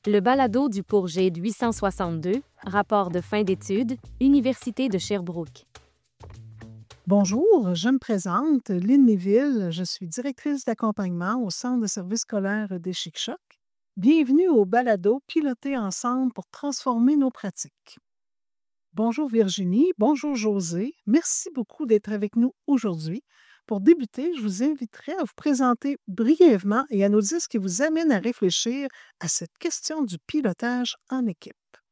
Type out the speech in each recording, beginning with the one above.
Le balado du Pourgide 862, rapport de fin d'études, Université de Sherbrooke. Bonjour, je me présente, Lynn Méville, je suis directrice d'accompagnement au Centre de services scolaires des Chic-Chocs. Bienvenue au balado Piloter ensemble pour transformer nos pratiques. Bonjour Virginie, bonjour José, merci beaucoup d'être avec nous aujourd'hui. Pour débuter, je vous inviterai à vous présenter brièvement et à nous dire ce qui vous amène à réfléchir à cette question du pilotage en équipe.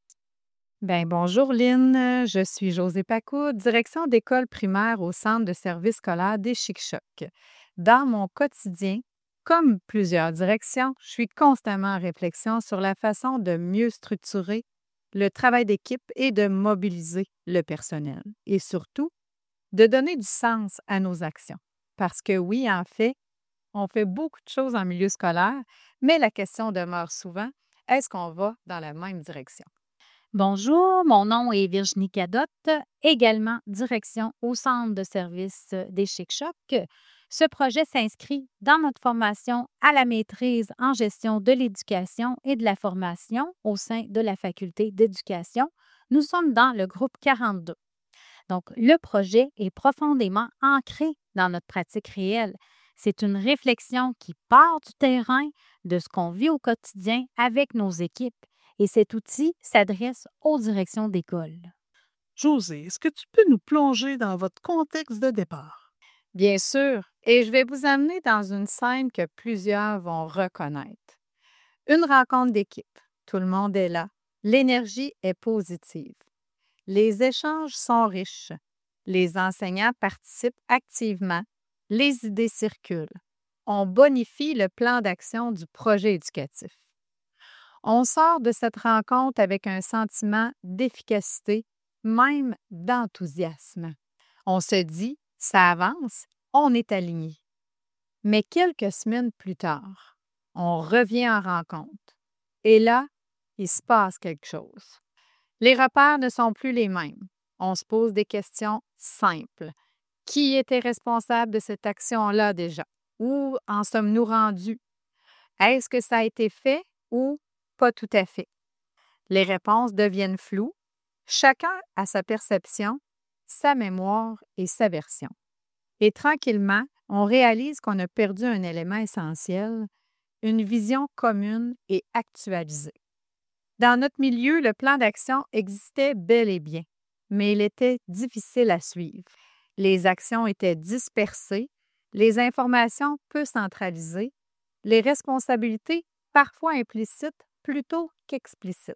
Bien, bonjour Lynn, je suis Josée Pacoud, direction d'école primaire au Centre de services scolaires des Chic-Chocs. Dans mon quotidien, comme plusieurs directions, je suis constamment en réflexion sur la façon de mieux structurer le travail d'équipe et de mobiliser le personnel. Et surtout, de donner du sens à nos actions. Parce que oui, en fait, on fait beaucoup de choses en milieu scolaire, mais la question demeure souvent, est-ce qu'on va dans la même direction? Bonjour, mon nom est Virginie Cadotte, également direction au Centre de services des Chic-Chocs. Ce projet s'inscrit dans notre formation à la maîtrise en gestion de l'éducation et de la formation au sein de la faculté d'éducation. Nous sommes dans le groupe 42. Donc, le projet est profondément ancré dans notre pratique réelle. C'est une réflexion qui part du terrain, de ce qu'on vit au quotidien avec nos équipes. Et cet outil s'adresse aux directions d'école. José, est-ce que tu peux nous plonger dans votre contexte de départ? Bien sûr, et je vais vous amener dans une scène que plusieurs vont reconnaître. Une rencontre d'équipe. Tout le monde est là. L'énergie est positive. Les échanges sont riches. Les enseignants participent activement. Les idées circulent. On bonifie le plan d'action du projet éducatif. On sort de cette rencontre avec un sentiment d'efficacité, même d'enthousiasme. On se dit, ça avance, on est aligné. Mais quelques semaines plus tard, on revient en rencontre. Et là, il se passe quelque chose. Les repères ne sont plus les mêmes. On se pose des questions simples. Qui était responsable de cette action-là déjà? Où en sommes-nous rendus? Est-ce que ça a été fait ou pas tout à fait? Les réponses deviennent floues. Chacun a sa perception, sa mémoire et sa version. Et tranquillement, on réalise qu'on a perdu un élément essentiel, une vision commune et actualisée. Dans notre milieu, le plan d'action existait bel et bien, mais il était difficile à suivre. Les actions étaient dispersées, les informations peu centralisées, les responsabilités parfois implicites plutôt qu'explicites.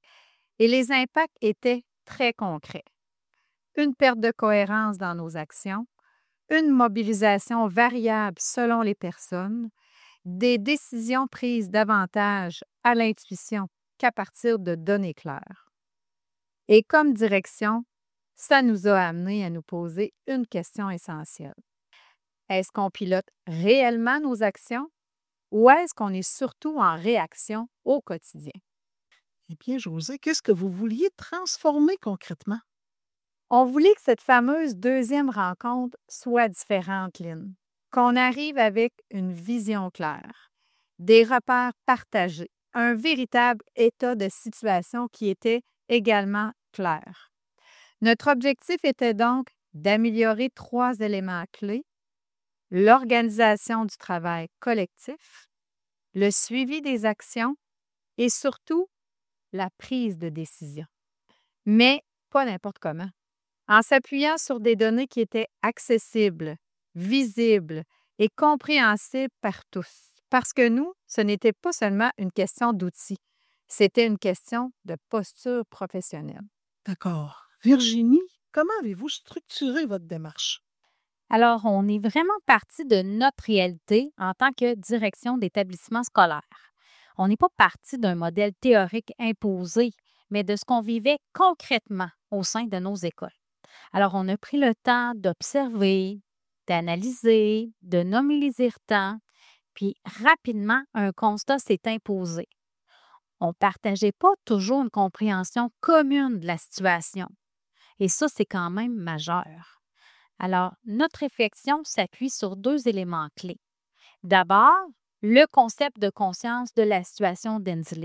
Et les impacts étaient très concrets. Une perte de cohérence dans nos actions, une mobilisation variable selon les personnes, des décisions prises davantage à l'intuition qu'à partir de données claires. Et comme direction, ça nous a amené à nous poser une question essentielle. Est-ce qu'on pilote réellement nos actions ou est-ce qu'on est surtout en réaction au quotidien? Eh bien, José, qu'est-ce que vous vouliez transformer concrètement? On voulait que cette fameuse deuxième rencontre soit différente, Lynn. Qu'on arrive avec une vision claire, des repères partagés, un véritable état de situation qui était également clair. Notre objectif était donc d'améliorer 3 éléments clés: l'organisation du travail collectif, le suivi des actions et surtout la prise de décision. Mais pas n'importe comment. En s'appuyant sur des données qui étaient accessibles, visibles et compréhensibles par tous. Parce que nous, ce n'était pas seulement une question d'outils, c'était une question de posture professionnelle. D'accord. Virginie, comment avez-vous structuré votre démarche? Alors, on est vraiment parti de notre réalité en tant que direction d'établissement scolaire. On n'est pas parti d'un modèle théorique imposé, mais de ce qu'on vivait concrètement au sein de nos écoles. Alors, on a pris le temps d'observer, d'analyser, de nommer les irritants, puis rapidement, un constat s'est imposé. On ne partageait pas toujours une compréhension commune de la situation. Et ça, c'est quand même majeur. Alors, notre réflexion s'appuie sur 2 éléments clés. D'abord, le concept de conscience de la situation d'Hensley,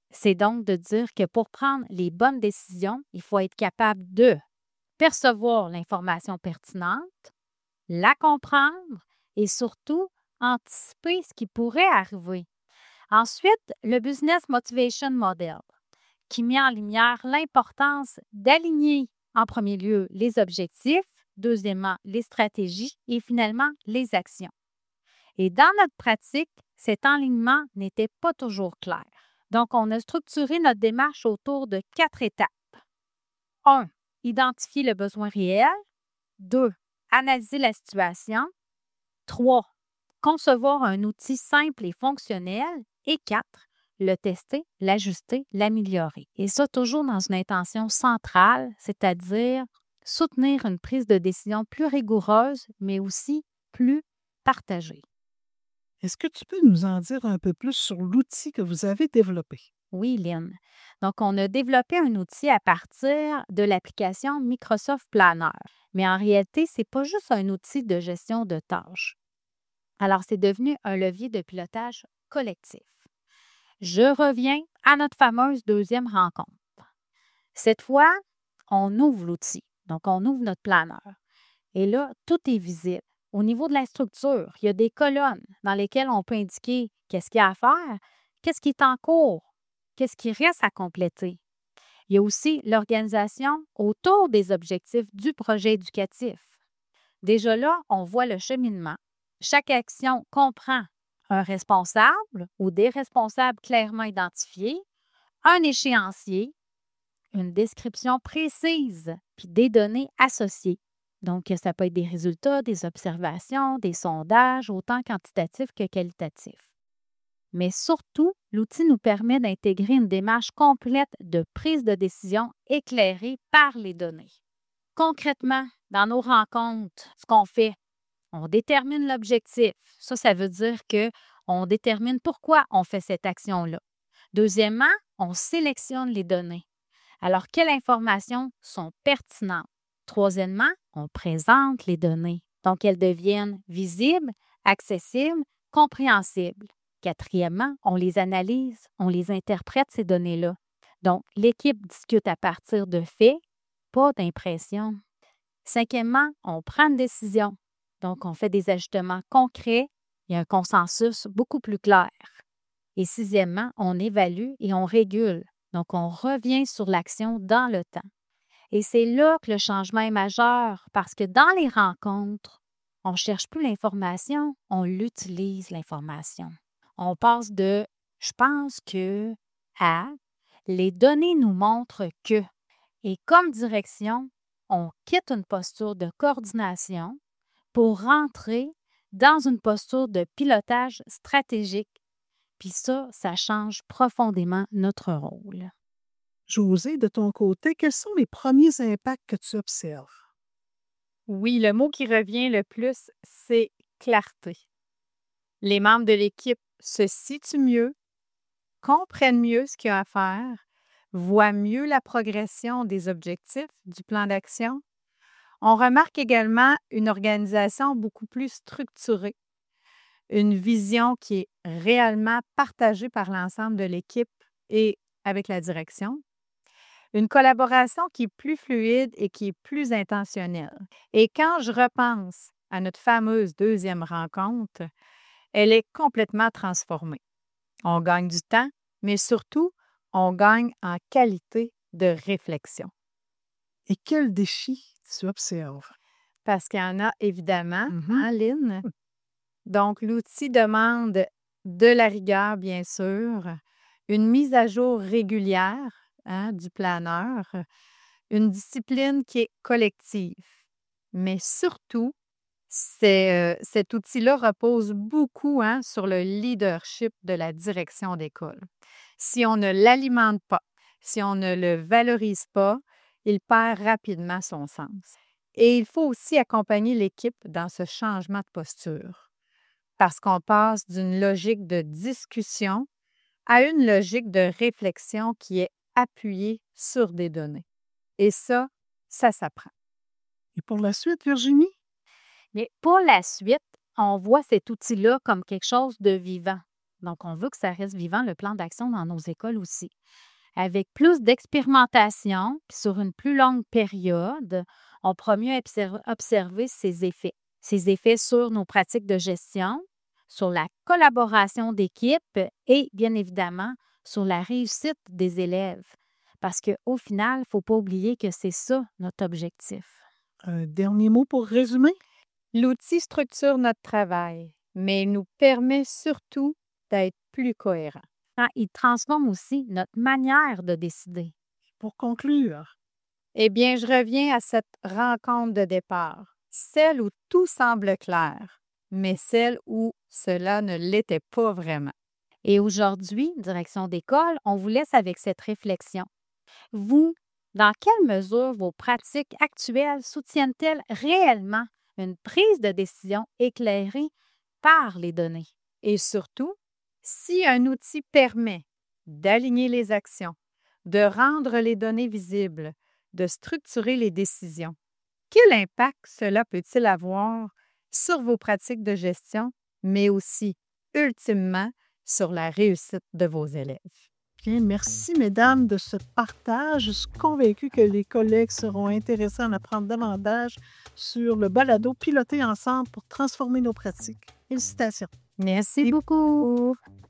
C'est donc de dire que pour prendre les bonnes décisions, il faut être capable de percevoir l'information pertinente, la comprendre et surtout anticiper ce qui pourrait arriver. Ensuite, le Business Motivation Model, qui met en lumière l'importance d'aligner en premier lieu les objectifs, deuxièmement les stratégies et finalement les actions. Et dans notre pratique, cet alignement n'était pas toujours clair. Donc, on a structuré notre démarche autour de 4 étapes. 1. Identifier le besoin réel. 2. Analyser la situation. 3. Concevoir un outil simple et fonctionnel. Et 4. Le tester, l'ajuster, l'améliorer. Et ça, toujours dans une intention centrale, c'est-à-dire soutenir une prise de décision plus rigoureuse, mais aussi plus partagée. Est-ce que tu peux nous en dire un peu plus sur l'outil que vous avez développé? Oui, Lynn. Donc, on a développé un outil à partir de l'application Microsoft Planner. Mais en réalité, ce n'est pas juste un outil de gestion de tâches. Alors, c'est devenu un levier de pilotage collectif. Je reviens à notre fameuse deuxième rencontre. Cette fois, on ouvre l'outil. Donc, on ouvre notre planeur. Et là, tout est visible. Au niveau de la structure, il y a des colonnes dans lesquelles on peut indiquer qu'est-ce qu'il y a à faire, qu'est-ce qui est en cours, qu'est-ce qui reste à compléter. Il y a aussi l'organisation autour des objectifs du projet éducatif. Déjà là, on voit le cheminement. Chaque action comprend un responsable ou des responsables clairement identifiés, un échéancier, une description précise, puis des données associées. Donc, ça peut être des résultats, des observations, des sondages, autant quantitatifs que qualitatifs. Mais surtout, l'outil nous permet d'intégrer une démarche complète de prise de décision éclairée par les données. Concrètement, dans nos rencontres, ce qu'on fait, on détermine l'objectif. Ça veut dire qu'on détermine pourquoi on fait cette action-là. Deuxièmement, on sélectionne les données. Alors, quelles informations sont pertinentes? Troisièmement, on présente les données. Donc, elles deviennent visibles, accessibles, compréhensibles. Quatrièmement, on les analyse, on les interprète, ces données-là. Donc, l'équipe discute à partir de faits, pas d'impressions. Cinquièmement, on prend une décision. Donc, on fait des ajustements concrets. Il y a un consensus beaucoup plus clair. Et sixièmement, on évalue et on régule. Donc, on revient sur l'action dans le temps. Et c'est là que le changement est majeur parce que dans les rencontres, on ne cherche plus l'information, on l'utilise, l'information. On passe de « je pense que » à « les données nous montrent que ». Et comme direction, on quitte une posture de coordination pour rentrer dans une posture de pilotage stratégique. Puis ça change profondément notre rôle. Josée, de ton côté, quels sont les premiers impacts que tu observes? Oui, le mot qui revient le plus, c'est clarté. Les membres de l'équipe se situent mieux, comprennent mieux ce qu'il y a à faire, voient mieux la progression des objectifs du plan d'action. On remarque également une organisation beaucoup plus structurée, une vision qui est réellement partagée par l'ensemble de l'équipe et avec la direction. Une collaboration qui est plus fluide et qui est plus intentionnelle. Et quand je repense à notre fameuse deuxième rencontre, elle est complètement transformée. On gagne du temps, mais surtout, on gagne en qualité de réflexion. Et quels défis tu observes? Parce qu'il y en a évidemment, Mhm. hein, Lynn? Donc, l'outil demande de la rigueur, bien sûr, une mise à jour régulière du planeur, une discipline qui est collective. Mais surtout, cet outil-là repose beaucoup sur le leadership de la direction d'école. Si on ne l'alimente pas, si on ne le valorise pas, il perd rapidement son sens. Et il faut aussi accompagner l'équipe dans ce changement de posture, parce qu'on passe d'une logique de discussion à une logique de réflexion qui est appuyée sur des données. Et ça s'apprend. Et pour la suite, Virginie? Mais pour la suite, on voit cet outil-là comme quelque chose de vivant. Donc, on veut que ça reste vivant, le plan d'action dans nos écoles aussi. Avec plus d'expérimentation, puis sur une plus longue période, on pourra mieux observer ses effets. Ses effets sur nos pratiques de gestion, sur la collaboration d'équipe et, bien évidemment, sur la réussite des élèves. Parce qu'au final, il ne faut pas oublier que c'est ça notre objectif. Un dernier mot pour résumer? L'outil structure notre travail, mais il nous permet surtout d'être plus cohérents. Il transforme aussi notre manière de décider. Pour conclure, Eh bien, je reviens à cette rencontre de départ, celle où tout semble clair, mais celle où cela ne l'était pas vraiment. Et aujourd'hui, direction d'école, on vous laisse avec cette réflexion. Vous, dans quelle mesure vos pratiques actuelles soutiennent-elles réellement une prise de décision éclairée par les données? Et surtout, si un outil permet d'aligner les actions, de rendre les données visibles, de structurer les décisions, quel impact cela peut-il avoir sur vos pratiques de gestion, mais aussi, ultimement, sur la réussite de vos élèves? bien, merci, mesdames, de ce partage. Je suis convaincue que les collègues seront intéressés à en apprendre davantage sur le balado piloté ensemble pour transformer nos pratiques. Félicitations. Merci beaucoup.